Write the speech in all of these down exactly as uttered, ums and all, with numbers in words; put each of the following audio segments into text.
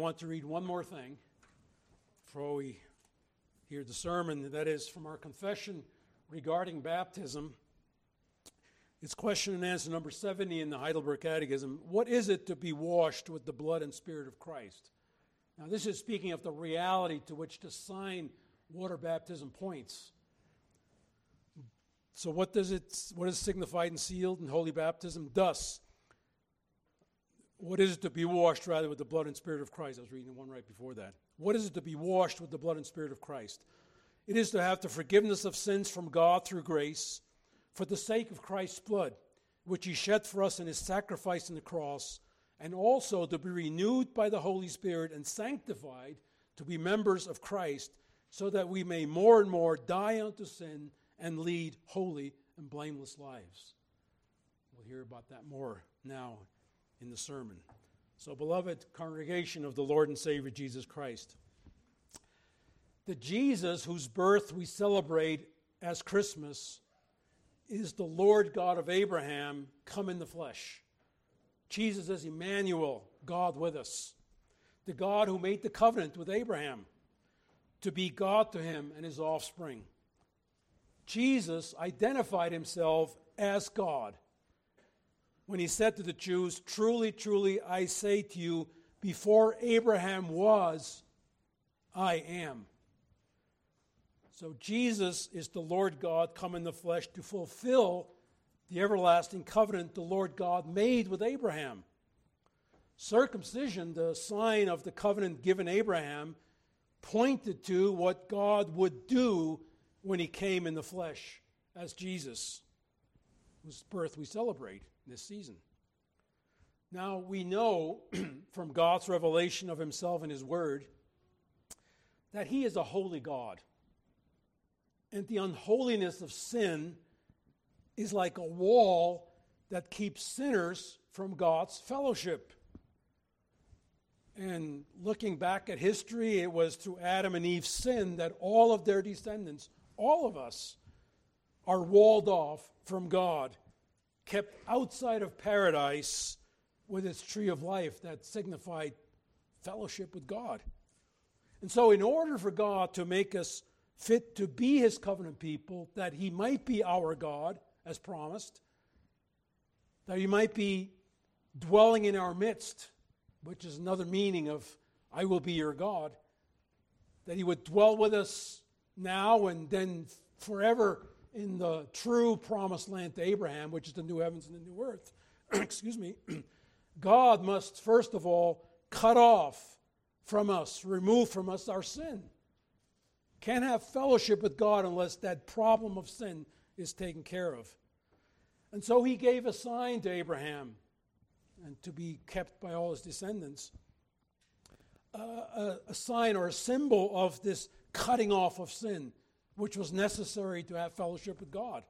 want to read one more thing before we hear the sermon. That is from our confession regarding baptism. It's question and answer number seventy in the Heidelberg Catechism. What is it to be washed with the blood and spirit of Christ? Now, this is speaking of the reality to which the sign water baptism points. So what does it, what is signified and sealed in holy baptism? Thus, what is it to be washed, rather, with the blood and spirit of Christ? I was reading the one right before that. What is it to be washed with the blood and spirit of Christ? It is to have the forgiveness of sins from God through grace for the sake of Christ's blood, which he shed for us in his sacrifice on the cross, and also to be renewed by the Holy Spirit and sanctified to be members of Christ, so that we may more and more die unto sin and lead holy and blameless lives. We'll hear about that more now in the sermon. So, beloved congregation of the Lord and Savior Jesus Christ, the Jesus whose birth we celebrate as Christmas is the Lord God of Abraham come in the flesh. Jesus is Emmanuel, God with us, the God who made the covenant with Abraham to be God to him and his offspring. Jesus identified himself as God when he said to the Jews, "Truly, truly, I say to you, before Abraham was, I am." So Jesus is the Lord God come in the flesh to fulfill the everlasting covenant the Lord God made with Abraham. Circumcision, the sign of the covenant given Abraham, pointed to what God would do when he came in the flesh as Jesus, whose birth we celebrate this season. Now, we know from God's revelation of himself in his word that he is a holy God. And the unholiness of sin is like a wall that keeps sinners from God's fellowship. And looking back at history, it was through Adam and Eve's sin that all of their descendants, all of us, are walled off from God, kept outside of paradise with its tree of life that signified fellowship with God. And so in order for God to make us fit to be his covenant people, that he might be our God, as promised, that he might be dwelling in our midst, which is another meaning of I will be your God, that he would dwell with us now and then forever in the true promised land to Abraham, which is the new heavens and the new earth. Excuse me. God must, first of all, cut off from us, remove from us our sin. Can't have fellowship with God unless that problem of sin is taken care of. And so he gave a sign to Abraham, and to be kept by all his descendants, uh, a, a sign or a symbol of this cutting off of sin, which was necessary to have fellowship with God.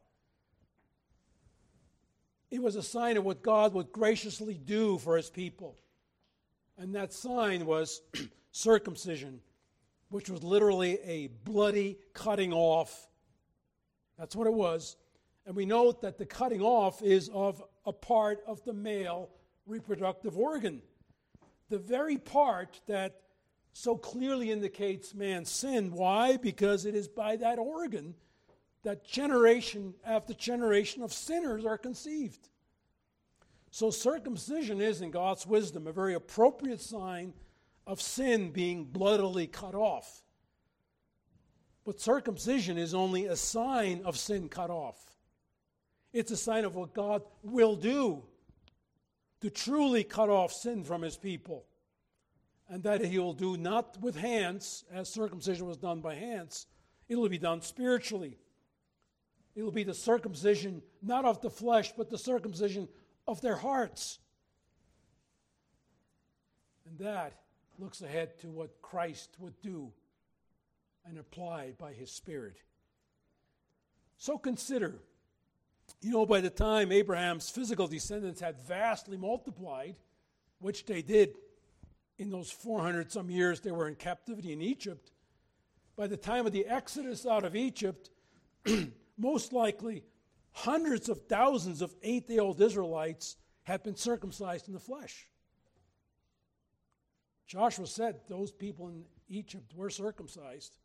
It was a sign of what God would graciously do for his people. And that sign was circumcision, which was literally a bloody cutting off. That's what it was. And we note that the cutting off is of a part of the male reproductive organ. The very part that so clearly indicates man's sin. Why? Because it is by that organ that generation after generation of sinners are conceived. So circumcision is, in God's wisdom, a very appropriate sign of sin being bloodily cut off. But circumcision is only a sign of sin cut off. It's a sign of what God will do to truly cut off sin from his people. And that he will do not with hands, as circumcision was done by hands. It will be done spiritually. It will be the circumcision, not of the flesh, but the circumcision of their hearts. And that looks ahead to what Christ would do and apply by his Spirit. So consider, you know, by the time Abraham's physical descendants had vastly multiplied, which they did in those four hundred some years they were in captivity in Egypt, by the time of the exodus out of Egypt, most likely hundreds of thousands of eight-day-old Israelites had been circumcised in the flesh. Joshua said those people in Egypt were circumcised.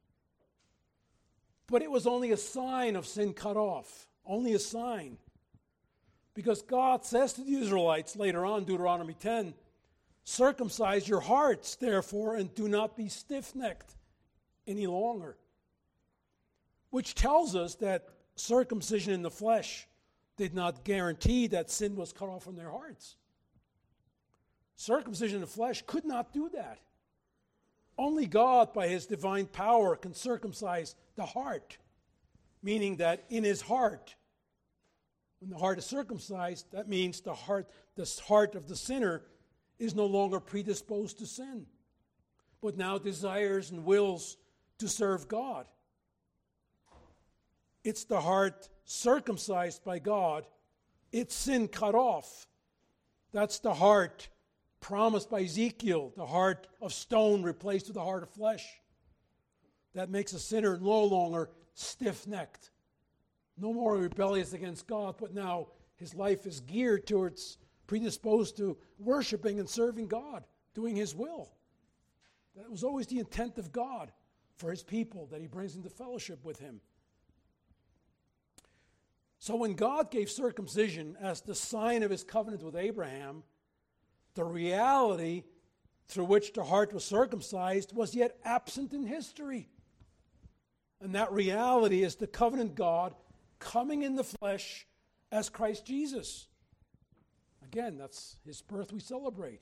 But it was only a sign of sin cut off. Only a sign. Because God says to the Israelites later on, Deuteronomy ten, circumcise your hearts, therefore, and do not be stiff-necked any longer. Which tells us that circumcision in the flesh did not guarantee that sin was cut off from their hearts. Circumcision in the flesh could not do that. Only God, by his divine power, can circumcise the heart, meaning that in his heart, when the heart is circumcised, that means the heart, the heart of the sinner is no longer predisposed to sin, but now desires and wills to serve God. It's the heart circumcised by God, its sin cut off. That's the heart promised by Ezekiel, the heart of stone replaced with the heart of flesh. That makes a sinner no longer stiff-necked, no more rebellious against God, but now his life is geared towards, predisposed to worshiping and serving God, doing his will. That was always the intent of God for his people, that he brings into fellowship with him. So when God gave circumcision as the sign of his covenant with Abraham, the reality through which the heart was circumcised was yet absent in history. And that reality is the covenant God coming in the flesh as Christ Jesus. Again, that's his birth we celebrate.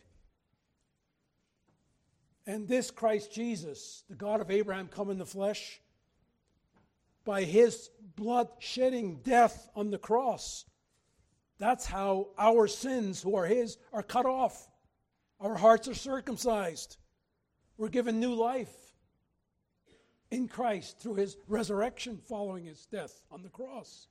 And this Christ Jesus, the God of Abraham come in the flesh, by his blood shedding death on the cross, that's how our sins, who are his, are cut off. Our hearts are circumcised. We're given new life in Christ through his resurrection following his death on the cross.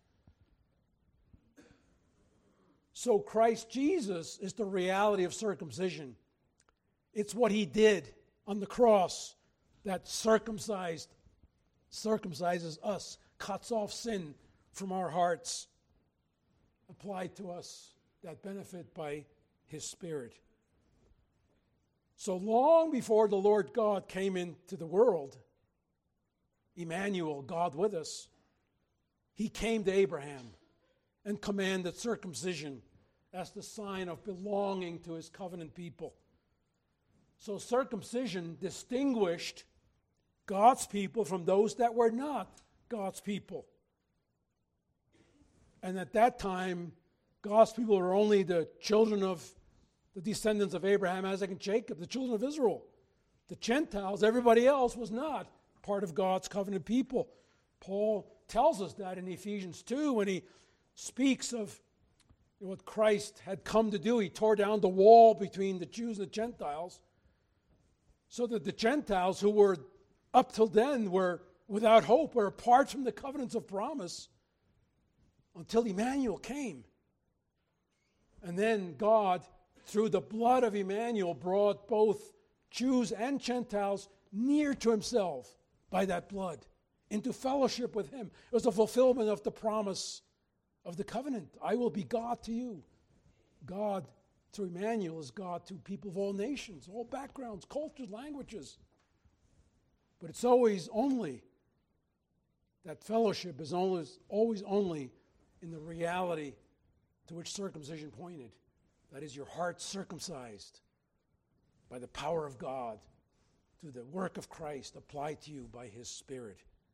So Christ Jesus is the reality of circumcision. It's what he did on the cross that circumcised, circumcises us, cuts off sin from our hearts, applied to us that benefit by his Spirit. So long before the Lord God came into the world, Emmanuel, God with us, he came to Abraham and commanded circumcision as the sign of belonging to his covenant people. So circumcision distinguished God's people from those that were not God's people. And at that time, God's people were only the children of the descendants of Abraham, Isaac, and Jacob, the children of Israel. The Gentiles, everybody else, was not part of God's covenant people. Paul tells us that in Ephesians two when he speaks of what Christ had come to do. He tore down the wall between the Jews and the Gentiles so that the Gentiles, who were up till then were without hope, were apart from the covenants of promise until Emmanuel came. And then God, through the blood of Emmanuel, brought both Jews and Gentiles near to himself by that blood, into fellowship with him. It was a fulfillment of the promise of the covenant. I will be God to you. God, through Emmanuel, is God to people of all nations, all backgrounds, cultures, languages. But it's always only, that fellowship is always, always only in the reality to which circumcision pointed. That is, your heart circumcised by the power of God through the work of Christ applied to you by his Spirit.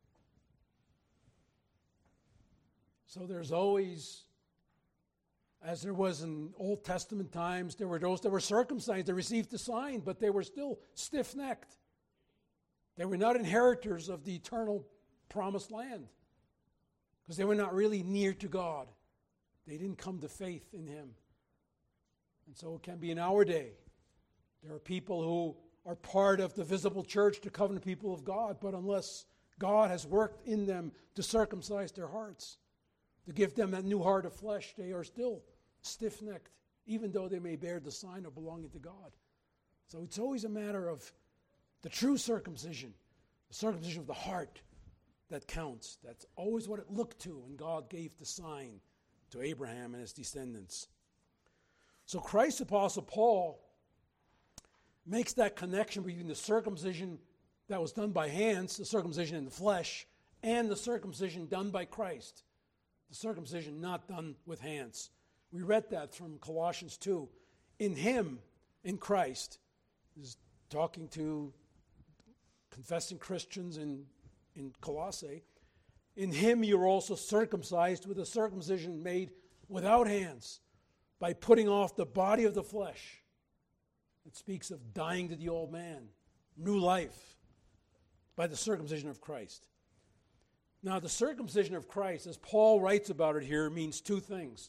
So there's always, as there was in Old Testament times, there were those that were circumcised, they received the sign, but they were still stiff-necked. They were not inheritors of the eternal promised land because they were not really near to God. They didn't come to faith in him. And so it can be in our day. There are people who are part of the visible church, the covenant people of God, but unless God has worked in them to circumcise their hearts, to give them that new heart of flesh, they are still stiff-necked, even though they may bear the sign of belonging to God. So it's always a matter of the true circumcision, the circumcision of the heart that counts. That's always what it looked to when God gave the sign to Abraham and his descendants. So Christ's Apostle Paul, makes that connection between the circumcision that was done by hands, the circumcision in the flesh, and the circumcision done by Christ, the circumcision not done with hands. We read that from Colossians two. In him, in Christ, this is talking to confessing Christians in, in Colossae, in him you are also circumcised with a circumcision made without hands, by putting off the body of the flesh. It speaks of dying to the old man, new life, by the circumcision of Christ. Now, the circumcision of Christ, as Paul writes about it here, means two things.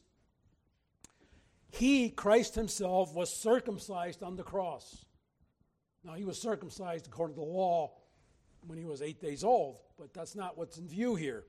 He, Christ himself, was circumcised on the cross. Now, he was circumcised according to the law when he was eight days old, but that's not what's in view here.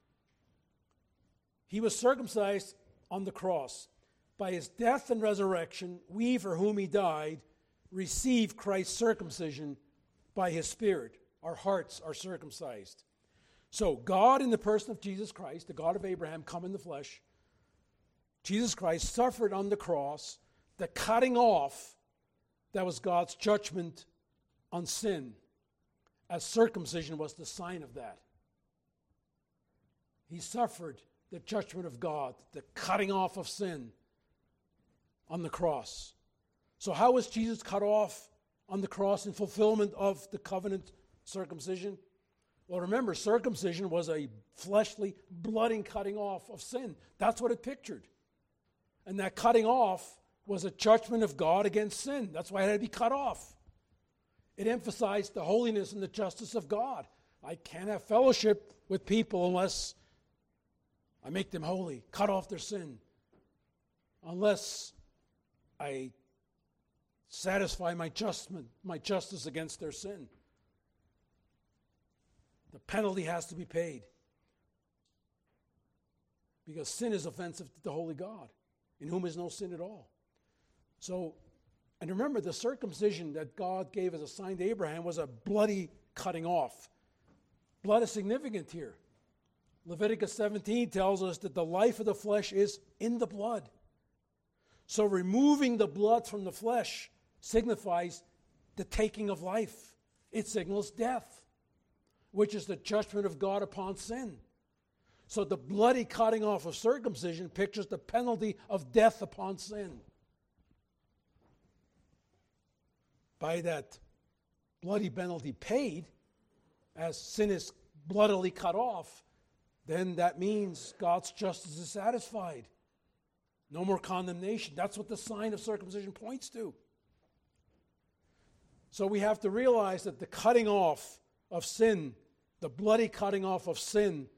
He was circumcised on the cross. By his death and resurrection, we for whom he died receive Christ's circumcision by his Spirit. Our hearts are circumcised. So God, in the person of Jesus Christ, the God of Abraham, come in the flesh, Jesus Christ suffered on the cross the cutting off that was God's judgment on sin, as circumcision was the sign of that. He suffered the judgment of God, the cutting off of sin on the cross. So how was Jesus cut off on the cross in fulfillment of the covenant circumcision? Well, remember, circumcision was a fleshly, bloody cutting off of sin. That's what it pictured. And that cutting off was a judgment of God against sin. That's why it had to be cut off. It emphasized the holiness and the justice of God. I can't have fellowship with people unless I make them holy, cut off their sin. Unless I satisfy my justment, my justice against their sin. The penalty has to be paid. Because sin is offensive to the holy God, in whom is no sin at all. So, and remember, the circumcision that God gave as a sign to Abraham was a bloody cutting off. Blood is significant here. Leviticus seventeen tells us that the life of the flesh is in the blood. So removing the blood from the flesh signifies the taking of life. It signals death, which is the judgment of God upon sin. So the bloody cutting off of circumcision pictures the penalty of death upon sin. By that bloody penalty paid, as sin is bloodily cut off, then that means God's justice is satisfied. No more condemnation. That's what the sign of circumcision points to. So we have to realize that the cutting off of sin, the bloody cutting off of sin,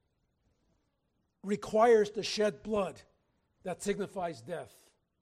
requires to shed blood that signifies death.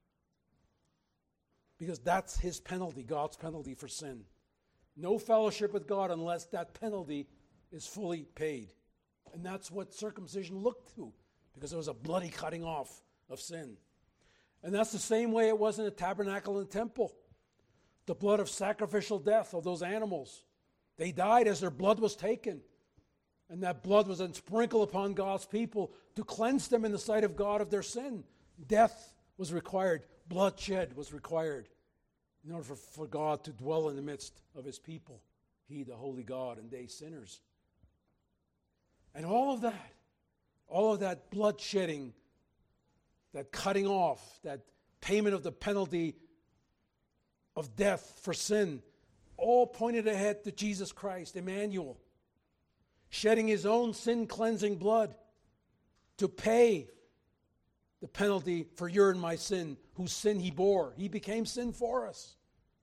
Because that's his penalty, God's penalty for sin. No fellowship with God unless that penalty is fully paid. And that's what circumcision looked to, because it was a bloody cutting off of sin. And that's the same way it was in the tabernacle and temple. The blood of sacrificial death of those animals. They died as their blood was taken. And that blood was then sprinkled upon God's people to cleanse them in the sight of God of their sin. Death was required. Bloodshed was required in order for, for God to dwell in the midst of his people. He, the holy God, and they sinners. And all of that, all of that blood shedding, that cutting off, that payment of the penalty of death for sin, all pointed ahead to Jesus Christ, Emmanuel, shedding his own sin-cleansing blood to pay the penalty for your and my sin, whose sin he bore. He became sin for us.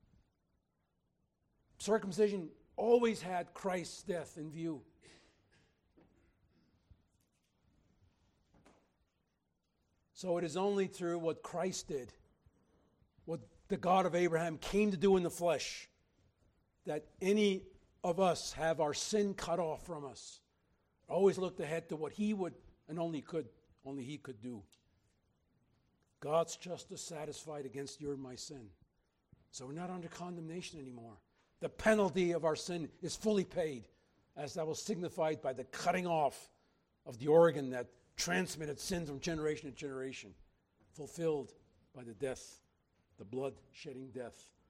Circumcision always had Christ's death in view. So it is only through what Christ did, what the God of Abraham came to do in the flesh, that any of us have our sin cut off from us. Always looked ahead to what he would and only could, only he could do. God's justice satisfied against your and my sin. So we're not under condemnation anymore. The penalty of our sin is fully paid, as that was signified by the cutting off of the organ that transmitted sin from generation to generation, fulfilled by the death, the blood-shedding death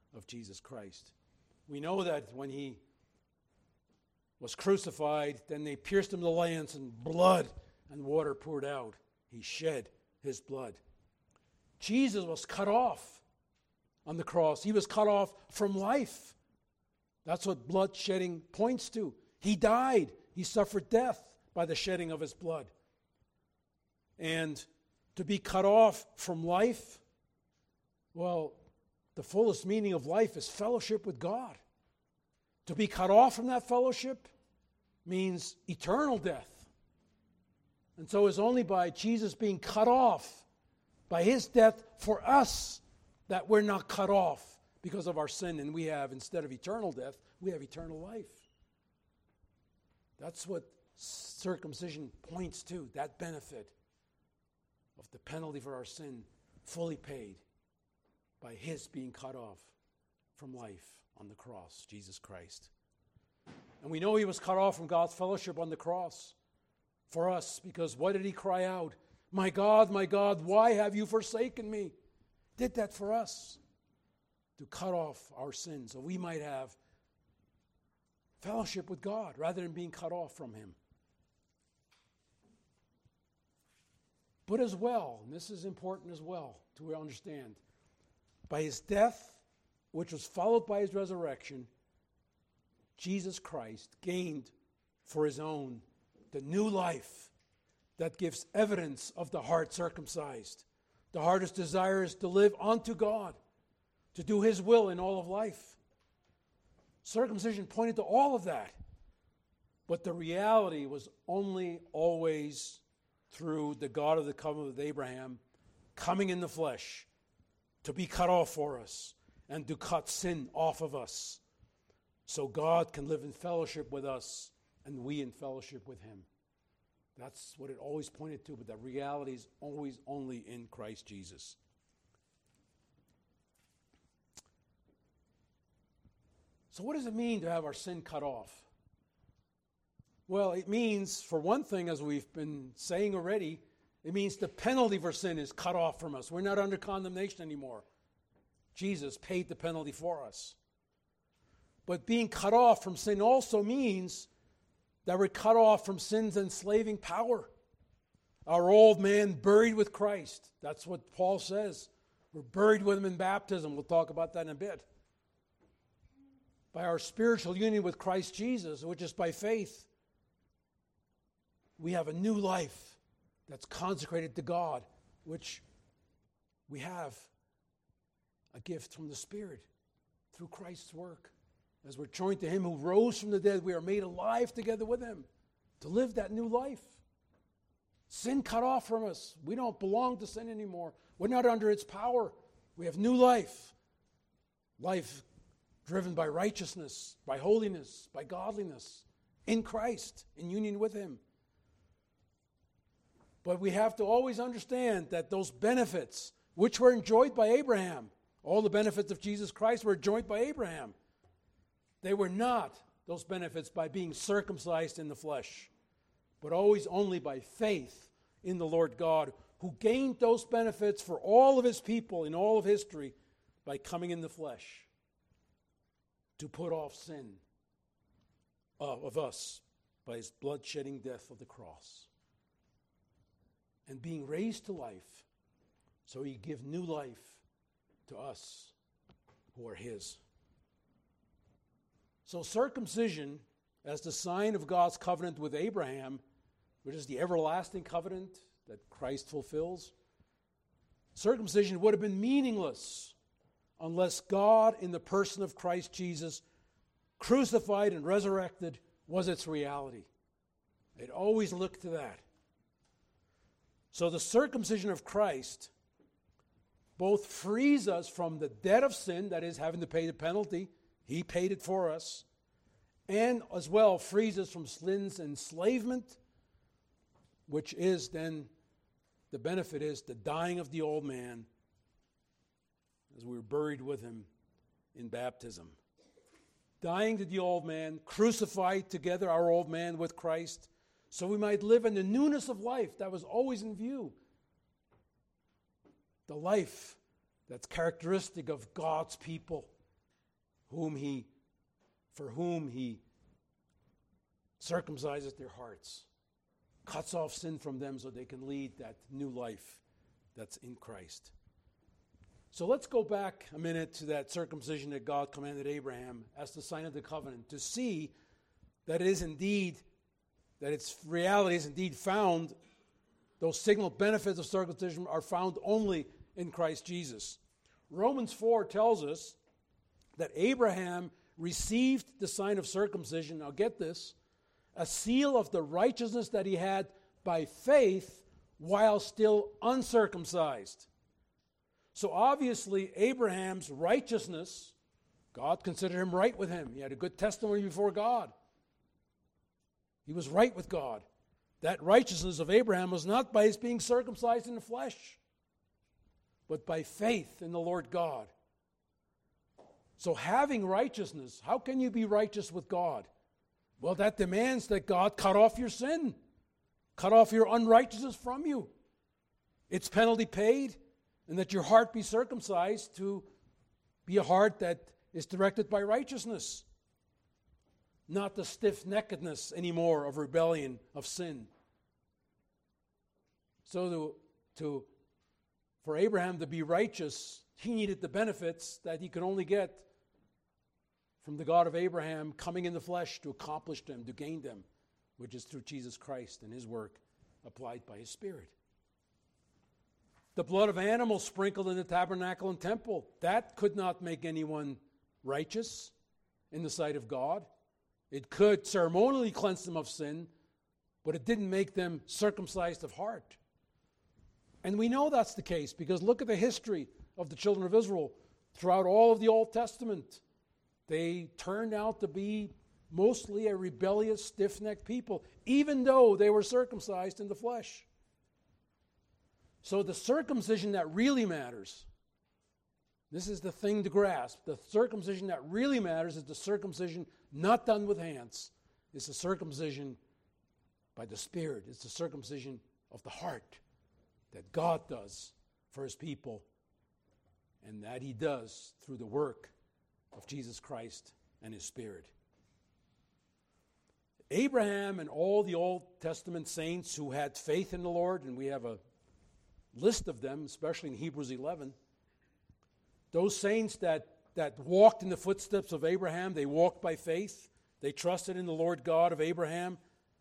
of Jesus Christ. We know that when he was crucified, then they pierced him with a lance, and blood and water poured out. He shed his blood. Jesus was cut off on the cross. He was cut off from life. That's what blood shedding points to. He died. He suffered death by the shedding of his blood. And to be cut off from life, well, the fullest meaning of life is fellowship with God. To be cut off from that fellowship means eternal death. And so it's only by Jesus being cut off, by his death for us, that we're not cut off because of our sin, and we have, instead of eternal death, we have eternal life. That's what circumcision points to, that benefit of the penalty for our sin fully paid by his being cut off from life on the cross, Jesus Christ. And we know he was cut off from God's fellowship on the cross for us, because what did he cry out? My God, my God, why have you forsaken me? Did that for us, to cut off our sins so we might have fellowship with God rather than being cut off from him. But as well, and this is important as well to understand, by his death, which was followed by his resurrection, Jesus Christ gained for his own the new life that gives evidence of the heart circumcised. The heart's desire is to live unto God, to do his will in all of life. Circumcision pointed to all of that. But the reality was only always through the God of the covenant with Abraham coming in the flesh to be cut off for us and to cut sin off of us, so God can live in fellowship with us and we in fellowship with him. That's what it always pointed to, but the reality is always only in Christ Jesus. So what does it mean to have our sin cut off? Well, it means, for one thing, as we've been saying already, it means the penalty for sin is cut off from us. We're not under condemnation anymore. Jesus paid the penalty for us. But being cut off from sin also means that we're cut off from sin's enslaving power. Our old man buried with Christ. That's what Paul says. We're buried with him in baptism. We'll talk about that in a bit. By our spiritual union with Christ Jesus, which is by faith, we have a new life that's consecrated to God, which we have a gift from the Spirit through Christ's work. As we're joined to him who rose from the dead, we are made alive together with him to live that new life. Sin cut off from us. We don't belong to sin anymore. We're not under its power. We have new life. Life driven by righteousness, by holiness, by godliness, in Christ, in union with him. But we have to always understand that those benefits, which were enjoyed by Abraham, all the benefits of Jesus Christ were enjoyed by Abraham. They were not those benefits by being circumcised in the flesh, but always only by faith in the Lord God, who gained those benefits for all of his people in all of history by coming in the flesh to put off sin of, of us by his blood-shedding death of the cross. And being raised to life, so he give new life to us who are his. So circumcision, as the sign of God's covenant with Abraham, which is the everlasting covenant that Christ fulfills, circumcision would have been meaningless unless God, in the person of Christ Jesus, crucified and resurrected, was its reality. It always looked to that. So the circumcision of Christ both frees us from the debt of sin, that is, having to pay the penalty. He paid it for us. And as well frees us from sin's enslavement, which is then, the benefit is the dying of the old man as we were buried with him in baptism. Dying to the old man, crucified together our old man with Christ, so we might live in the newness of life that was always in view. The life that's characteristic of God's people, whom he, for whom he circumcises their hearts, cuts off sin from them so they can lead that new life that's in Christ. So let's go back a minute to that circumcision that God commanded Abraham as the sign of the covenant, to see that it is indeed, that its reality is indeed found, those signal benefits of circumcision are found only in Christ Jesus. Romans four tells us that Abraham received the sign of circumcision, now get this, a seal of the righteousness that he had by faith while still uncircumcised. So obviously Abraham's righteousness, God considered him right with him. He had a good testimony before God. He was right with God. That righteousness of Abraham was not by his being circumcised in the flesh, but by faith in the Lord God. So having righteousness, how can you be righteous with God? Well, that demands that God cut off your sin, cut off your unrighteousness from you. It's penalty paid, and that your heart be circumcised to be a heart that is directed by righteousness, not the stiff-neckedness anymore of rebellion, of sin. So to, to, for Abraham to be righteous, he needed the benefits that he could only get from the God of Abraham coming in the flesh to accomplish them, to gain them, which is through Jesus Christ and his work applied by his Spirit. The blood of animals sprinkled in the tabernacle and temple, that could not make anyone righteous in the sight of God. It could ceremonially cleanse them of sin, but it didn't make them circumcised of heart. And we know that's the case because look at the history of the children of Israel throughout all of the Old Testament. They turned out to be mostly a rebellious, stiff-necked people, even though they were circumcised in the flesh. So the circumcision that really matters, this is the thing to grasp, the circumcision that really matters is the circumcision not done with hands. It's the circumcision by the Spirit. It's the circumcision of the heart that God does for his people, and that he does through the work of Jesus Christ and his Spirit. Abraham and all the Old Testament saints who had faith in the Lord, and we have a list of them, especially in Hebrews eleven, those saints that, that walked in the footsteps of Abraham, they walked by faith, they trusted in the Lord God of Abraham.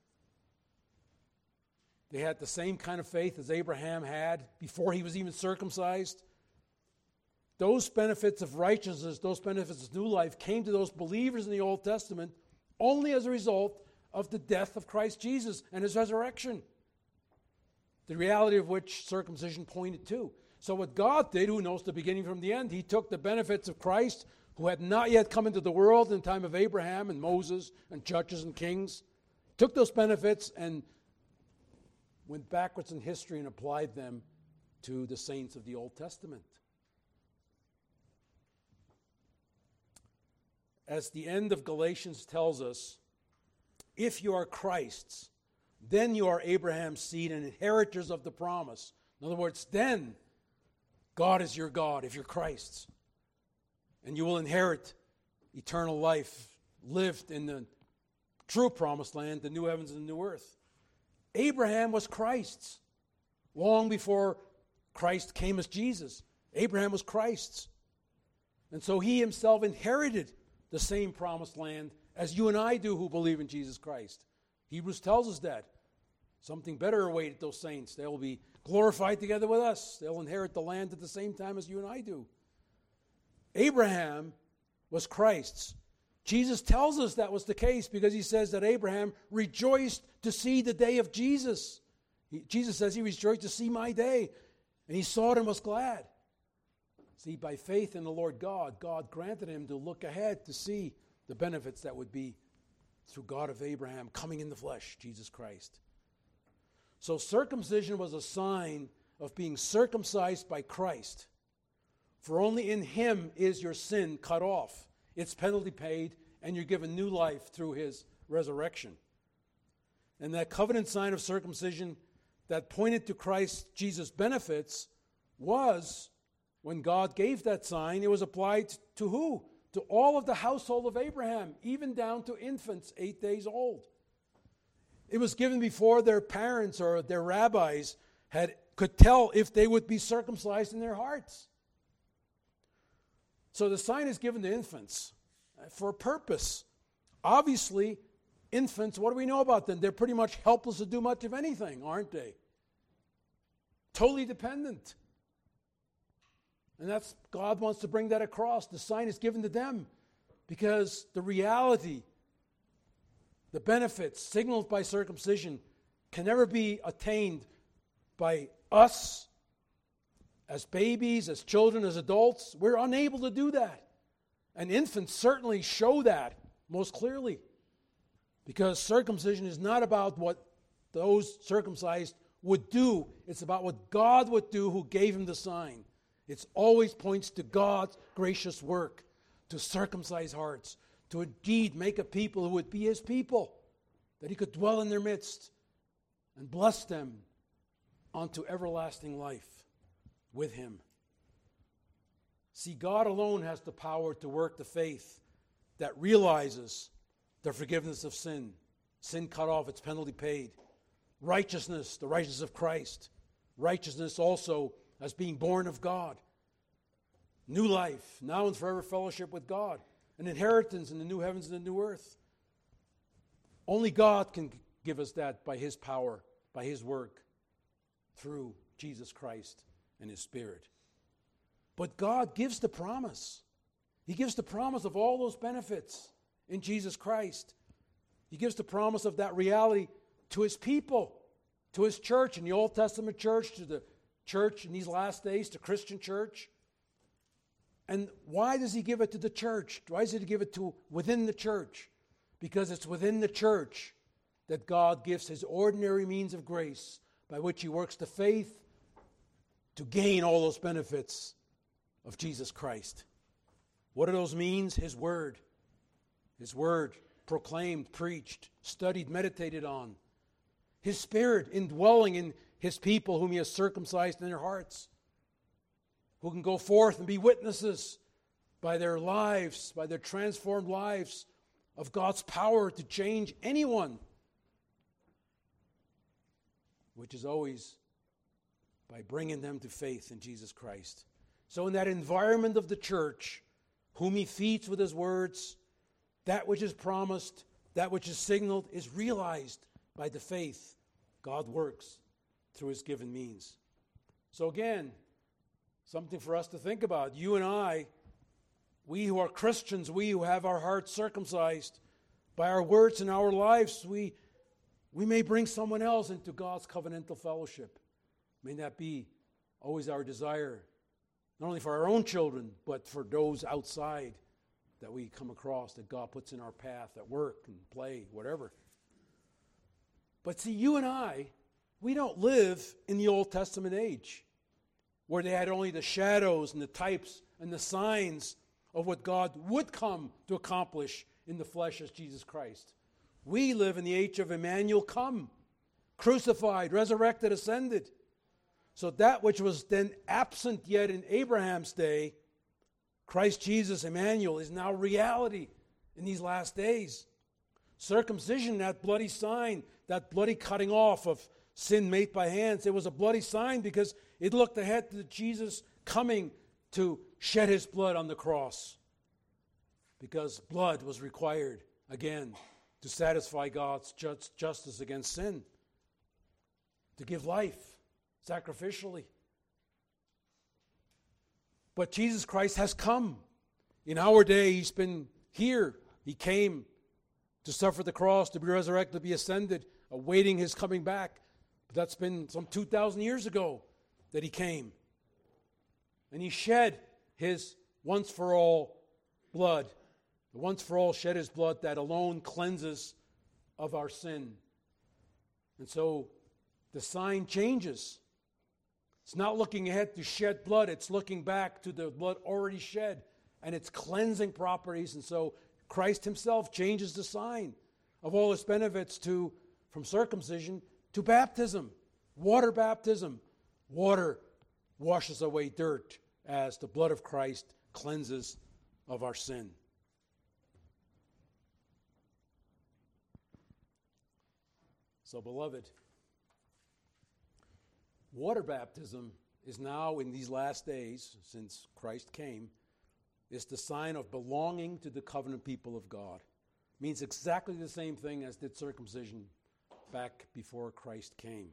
They had the same kind of faith as Abraham had before he was even circumcised. Those benefits of righteousness, those benefits of new life came to those believers in the Old Testament only as a result of the death of Christ Jesus and his resurrection, the reality of which circumcision pointed to. So what God did, who knows the beginning from the end, he took the benefits of Christ, who had not yet come into the world in the time of Abraham and Moses and judges and kings, took those benefits and went backwards in history and applied them to the saints of the Old Testament. As the end of Galatians tells us, if you are Christ's, then you are Abraham's seed and inheritors of the promise. In other words, then God is your God if you're Christ's. And you will inherit eternal life, lived in the true promised land, the new heavens and the new earth. Abraham was Christ's long before Christ came as Jesus. Abraham was Christ's. And so he himself inherited the same promised land as you and I do who believe in Jesus Christ. Hebrews tells us that. Something better awaited those saints. They will be glorified together with us. They'll inherit the land at the same time as you and I do. Abraham was Christ's. Jesus tells us that was the case because he says that Abraham rejoiced to see the day of Jesus. He, Jesus says he rejoiced to see my day, and he saw it and was glad. See, by faith in the Lord God, God granted him to look ahead to see the benefits that would be through God of Abraham coming in the flesh, Jesus Christ. So circumcision was a sign of being circumcised by Christ. For only in him is your sin cut off, its penalty paid, and you're given new life through his resurrection. And that covenant sign of circumcision that pointed to Christ Jesus' benefits was, when God gave that sign, it was applied to who? to all of the household of Abraham, even down to infants eight days old. It was given before their parents or their rabbis had could tell if they would be circumcised in their hearts. So the sign is given to infants for a purpose. Obviously, infants, what do we know about them? They're pretty much helpless to do much of anything, aren't they? Totally dependent. And that's, God wants to bring that across. The sign is given to them because the reality, the benefits signaled by circumcision can never be attained by us as babies, as children, as adults. We're unable to do that. And infants certainly show that most clearly, because circumcision is not about what those circumcised would do. It's about what God would do who gave him the sign. It always points to God's gracious work to circumcise hearts, to indeed make a people who would be his people, that he could dwell in their midst and bless them unto everlasting life with him. See, God alone has the power to work the faith that realizes the forgiveness of sin, sin cut off, its penalty paid, righteousness, the righteousness of Christ, righteousness also as being born of God, new life, now and forever fellowship with God, an inheritance in the new heavens and the new earth. Only God can give us that by his power, by his work, through Jesus Christ and his Spirit. But God gives the promise. He gives the promise of all those benefits in Jesus Christ. He gives the promise of that reality to his people, to his church, in the Old Testament church, to the church in these last days, the Christian church. And why does he give it to the church? Why does he give it to within the church? Because it's within the church that God gives his ordinary means of grace by which he works the faith to gain all those benefits of Jesus Christ. What are those means? His word. His word proclaimed, preached, studied, meditated on. His Spirit indwelling in his people whom he has circumcised in their hearts, who can go forth and be witnesses by their lives, by their transformed lives, of God's power to change anyone, which is always by bringing them to faith in Jesus Christ. So in that environment of the church, whom he feeds with his words, that which is promised, that which is signaled, is realized by the faith God works through his given means. So again, something for us to think about. You and I, we who are Christians, we who have our hearts circumcised, by our words and our lives, we, we may bring someone else into God's covenantal fellowship. May that be always our desire, not only for our own children, but for those outside that we come across, that God puts in our path at work and play, whatever. But see, you and I, we don't live in the Old Testament age, where they had only the shadows and the types and the signs of what God would come to accomplish in the flesh as Jesus Christ. We live in the age of Emmanuel come, crucified, resurrected, ascended. So that which was then absent yet in Abraham's day, Christ Jesus, Emmanuel, is now reality in these last days. Circumcision, that bloody sign, that bloody cutting off of sin made by hands, it was a bloody sign because it looked ahead to Jesus coming to shed his blood on the cross. Because blood was required, again, to satisfy God's just, justice against sin, to give life sacrificially. But Jesus Christ has come. In our day, he's been here. He came to suffer the cross, to be resurrected, to be ascended, awaiting his coming back. But that's been some two thousand years ago that he came. And he shed his once-for-all blood. The once-for-all shed his blood that alone cleanses of our sin. And so the sign changes. It's not looking ahead to shed blood. It's looking back to the blood already shed and its cleansing properties. And so Christ himself changes the sign of all its benefits to from circumcision to baptism, water baptism. Water washes away dirt as the blood of Christ cleanses of our sin. So, beloved, water baptism is now, in these last days, since Christ came, is the sign of belonging to the covenant people of God. It means exactly the same thing as did circumcision back before Christ came.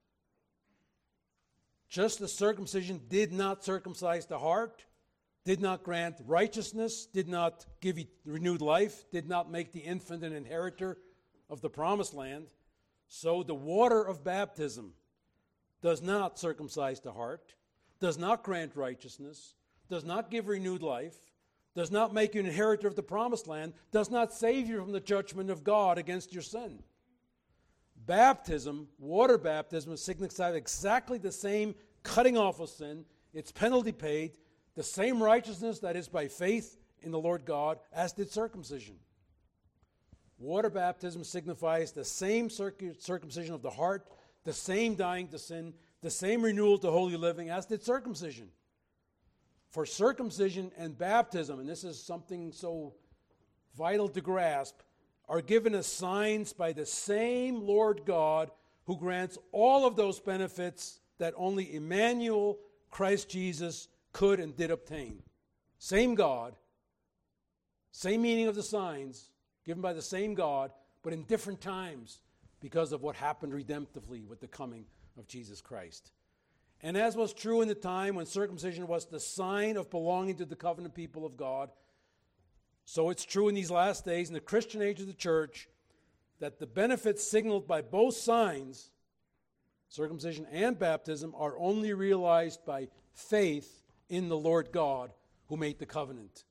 Just as circumcision did not circumcise the heart, did not grant righteousness, did not give renewed life, did not make the infant an inheritor of the promised land, so the water of baptism does not circumcise the heart, does not grant righteousness, does not give renewed life, does not make you an inheritor of the promised land, does not save you from the judgment of God against your sin. Baptism, water baptism, signifies exactly the same cutting off of sin, its penalty paid, the same righteousness that is by faith in the Lord God as did circumcision. Water baptism signifies the same circumcision of the heart, the same dying to sin, the same renewal to holy living as did circumcision. For circumcision and baptism, and this is something so vital to grasp, are given as signs by the same Lord God who grants all of those benefits that only Emmanuel, Christ Jesus, could and did obtain. Same God, same meaning of the signs, given by the same God, but in different times because of what happened redemptively with the coming of Jesus Christ. And as was true in the time when circumcision was the sign of belonging to the covenant people of God, so it's true in these last days, in the Christian age of the church, that the benefits signaled by both signs, circumcision and baptism, are only realized by faith in the Lord God who made the covenant.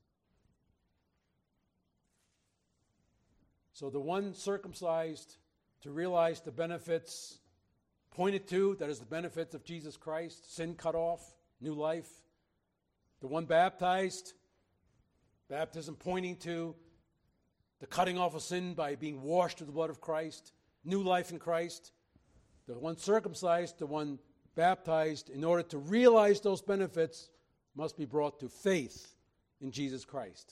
So the one circumcised to realize the benefits pointed to, that is the benefits of Jesus Christ, sin cut off, new life. The one baptized, baptism pointing to the cutting off of sin by being washed with the blood of Christ, new life in Christ. The one circumcised, the one baptized, in order to realize those benefits, must be brought to faith in Jesus Christ.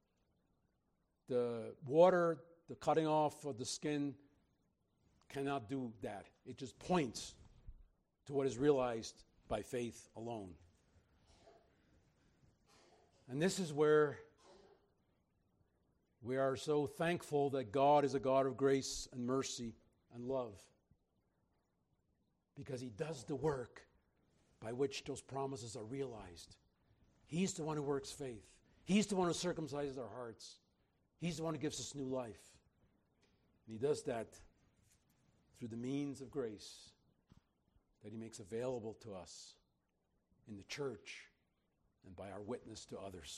The water, the cutting off of the skin, cannot do that. It just points to what is realized by faith alone. And this is where we are so thankful that God is a God of grace and mercy and love, because He does the work by which those promises are realized. He's the one who works faith. He's the one who circumcises our hearts. He's the one who gives us new life. And He does that through the means of grace that He makes available to us in the church and by our witness to others.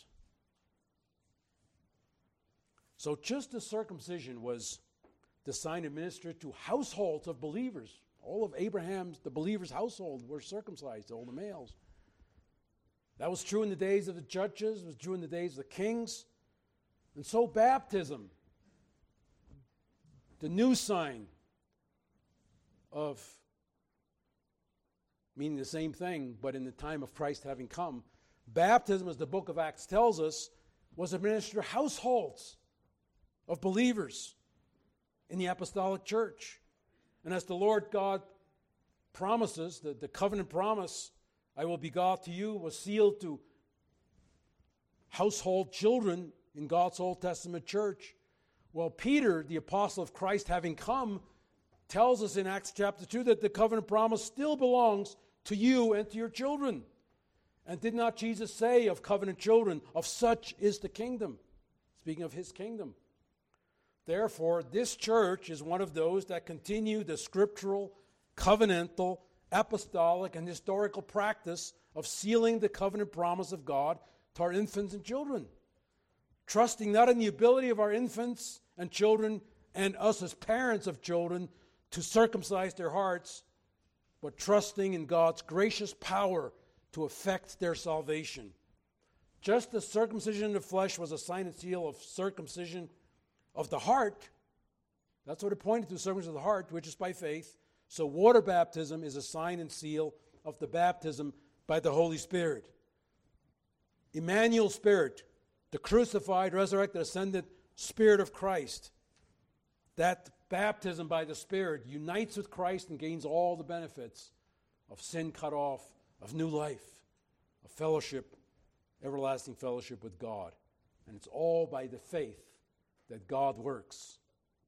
So just as circumcision was the sign administered to households of believers, all of Abraham's, the believers' household, were circumcised, all the males. That was true in the days of the judges, it was true in the days of the kings. And so baptism, the new sign of, meaning the same thing, but in the time of Christ having come, baptism, as the book of Acts tells us, was administered to households of believers in the apostolic church. And as the Lord God promises, the, the covenant promise, I will be God to you, was sealed to household children in God's Old Testament church. Well, Peter, the apostle of Christ having come, tells us in Acts chapter two that the covenant promise still belongs to you and to your children. And did not Jesus say of covenant children, of such is the kingdom? Speaking of His kingdom. Therefore, this church is one of those that continue the scriptural, covenantal, apostolic, and historical practice of sealing the covenant promise of God to our infants and children, trusting not in the ability of our infants and children and us as parents of children to circumcise their hearts, but trusting in God's gracious power to effect their salvation. Just as circumcision in the flesh was a sign and seal of circumcision of the heart, that's what it pointed to, circumcision of the heart, which is by faith. So water baptism is a sign and seal of the baptism by the Holy Spirit. Emmanuel Spirit, the crucified, resurrected, ascended Spirit of Christ. That baptism by the Spirit unites with Christ and gains all the benefits of sin cut off, of new life, of fellowship, everlasting fellowship with God. And it's all by the faith that God works.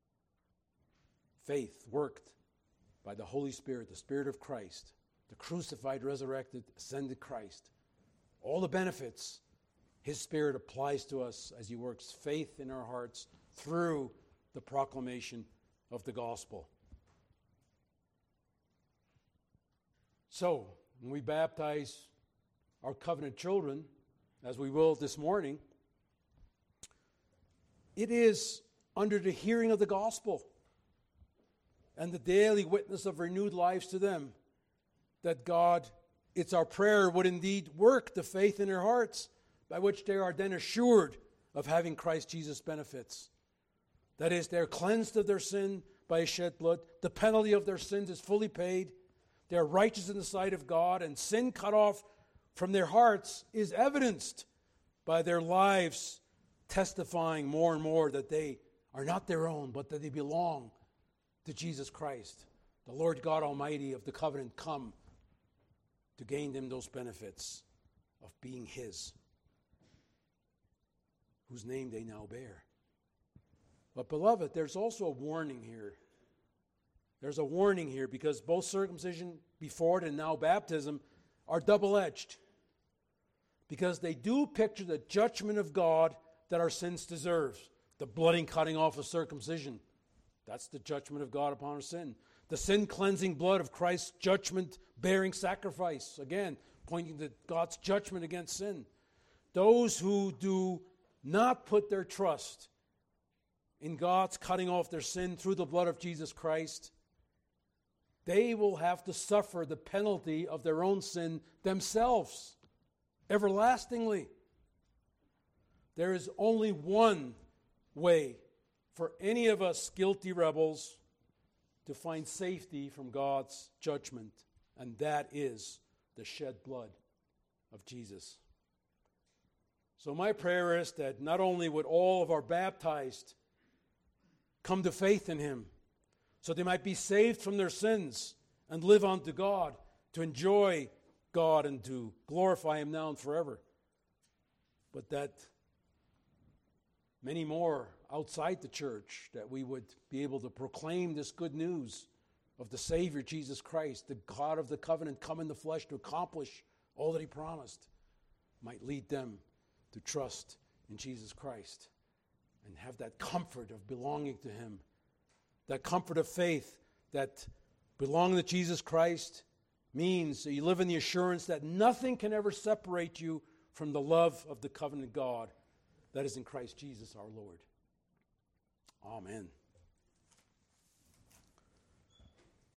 Faith worked by the Holy Spirit, the Spirit of Christ, the crucified, resurrected, ascended Christ. All the benefits His Spirit applies to us as He works faith in our hearts through the proclamation of the gospel. So, when we baptize our covenant children, as we will this morning, it is under the hearing of the gospel and the daily witness of renewed lives to them that God, it's our prayer, would indeed work the faith in their hearts by which they are then assured of having Christ Jesus' benefits. That is, they're cleansed of their sin by His shed blood. The penalty of their sins is fully paid. They're righteous in the sight of God, and sin cut off from their hearts is evidenced by their lives testifying more and more that they are not their own, but that they belong to Jesus Christ, the Lord God Almighty of the covenant, come to gain them those benefits of being His, whose name they now bear. But beloved, there's also a warning here. There's a warning here because both circumcision before it and now baptism are double-edged, because they do picture the judgment of God that our sins deserve. The bloody cutting off of circumcision, that's the judgment of God upon our sin. The sin-cleansing blood of Christ's judgment-bearing sacrifice, again, pointing to God's judgment against sin. Those who do not put their trust in God's cutting off their sin through the blood of Jesus Christ, they will have to suffer the penalty of their own sin themselves, everlastingly. There is only one way for any of us guilty rebels to find safety from God's judgment, and that is the shed blood of Jesus. So my prayer is that not only would all of our baptized come to faith in Him, so they might be saved from their sins and live unto God, to enjoy God and to glorify Him now and forever, but that many more outside the church, that we would be able to proclaim this good news of the Savior Jesus Christ, the God of the covenant come in the flesh to accomplish all that He promised, might lead them to trust in Jesus Christ and have that comfort of belonging to Him, that comfort of faith that belonging to Jesus Christ means that you live in the assurance that nothing can ever separate you from the love of the covenant God that is in Christ Jesus our Lord. Amen.